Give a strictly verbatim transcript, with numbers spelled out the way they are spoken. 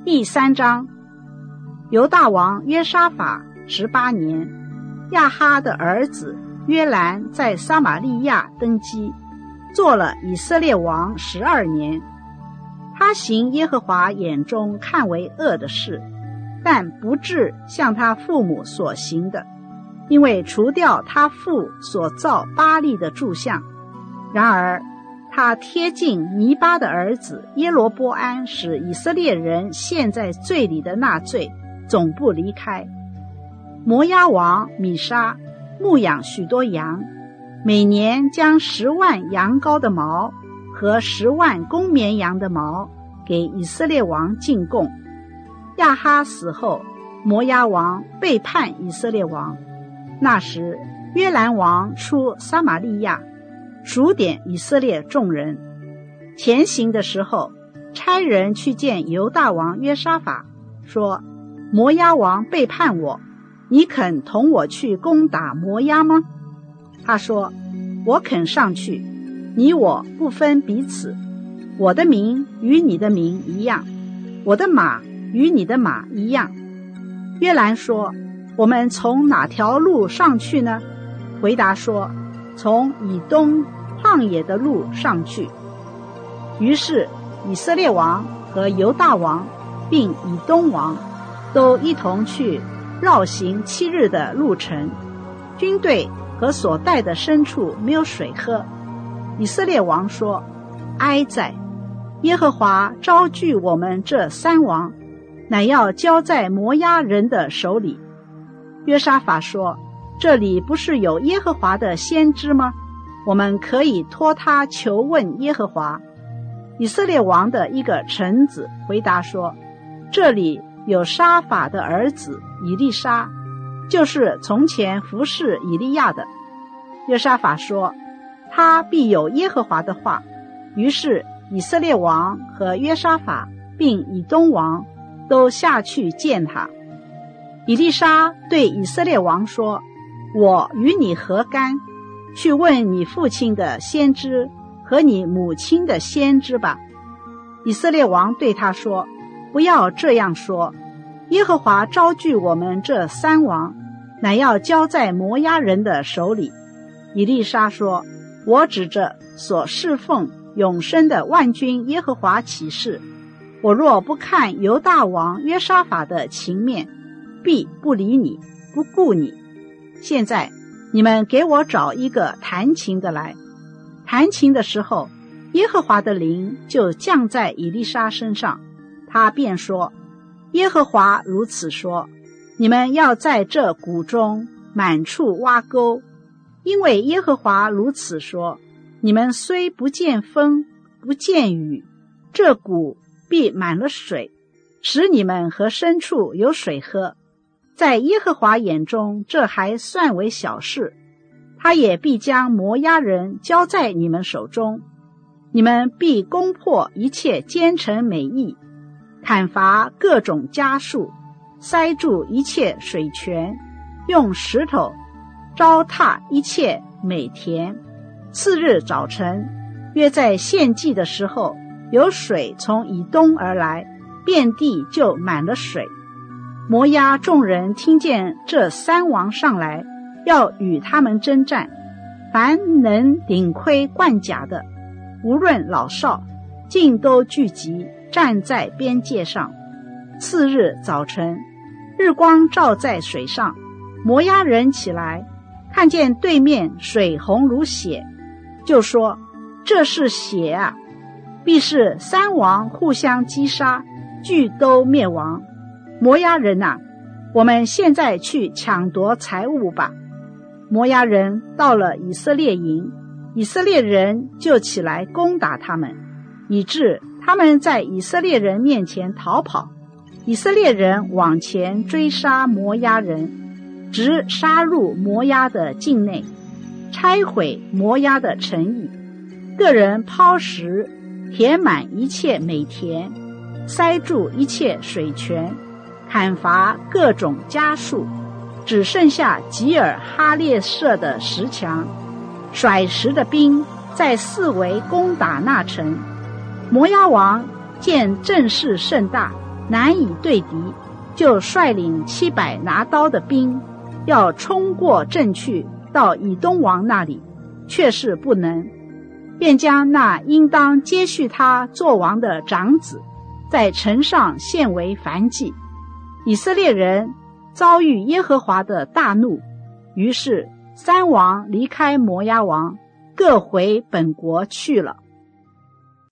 第三章，犹大王约沙法十八年，亚哈的儿子约兰在撒玛利亚登基，做了以色列王十二年。他行耶和华眼中看为恶的事，但不至像他父母所行的，因为除掉他父所造巴力的柱像。然而他贴近尼巴的儿子耶罗波安，使以色列人陷在罪里的那罪总不离开。摩押王米沙牧养许多羊，每年将十万羊羔的毛和十万公绵羊的毛给以色列王进贡。亚哈死后，摩押王背叛以色列王。那时约兰王出撒玛利亚，数点以色列众人。前行的时候，差人去见犹大王约沙法，说：摩押王背叛我，你肯同我去攻打摩押吗？他说：我肯上去，你我不分彼此，我的名与你的名一样，我的马与你的马一样。约兰说：我们从哪条路上去呢？回答说：从以东旷野的路上去。于是以色列王和犹大王并以东王都一同去绕行七日的路程，军队和所带的牲畜没有水喝。以色列王说：哀哉！耶和华招聚我们这三王，乃要交在摩押人的手里。约沙法说：这里不是有耶和华的先知吗？我们可以托他求问耶和华。以色列王的一个臣子回答说：这里有沙法的儿子以利沙，就是从前服侍以利亚的。约沙法说：他必有耶和华的话。于是以色列王和约沙法并以东王都下去见他。以利沙对以色列王说：我与你何干？去问你父亲的先知和你母亲的先知吧。以色列王对他说：不要这样说，耶和华招聚我们这三王，乃要交在摩押人的手里。以利沙说：我指着所侍奉永生的万军耶和华起誓，我若不看犹大王约沙法的情面，必不理你，不顾你。现在你们给我找一个弹琴的来。弹琴的时候，耶和华的灵就降在以利沙身上，他便说：耶和华如此说，你们要在这谷中满处挖沟，因为耶和华如此说，你们虽不见风，不见雨，这谷必满了水，使你们和牲畜有水喝。在耶和华眼中，这还算为小事，他也必将摩押人交在你们手中。你们必攻破一切奸臣美意，砍伐各种家畜，塞住一切水泉，用石头糟蹋一切美田。次日早晨，约在献祭的时候，有水从以东而来，遍地就满了水。摩押众人听见这三王上来，要与他们征战，凡能顶盔贯甲的，无论老少，尽都聚集，站在边界上。次日早晨，日光照在水上，摩押人起来，看见对面水红如血，就说：这是血啊！必是三王互相击杀，俱都灭亡。摩押人啊，我们现在去抢夺财物吧。摩押人到了以色列营，以色列人就起来攻打他们，以致他们在以色列人面前逃跑。以色列人往前追杀摩押人，直杀入摩押的境内，拆毁摩押的城邑，个人抛石填满一切美田，塞住一切水泉，砍伐各种家畜，只剩下吉尔哈列舍的石墙，甩石的兵在四围攻打那城。摩押王见阵势甚大， 难以对敌，就率领七百拿刀的兵，要冲过阵去，到以东王那里，却是不能，便将那应当接续他做王的长子，在城上献为燔祭。以色列人遭遇耶和华的大怒，于是三王离开摩押王，各回本国去了。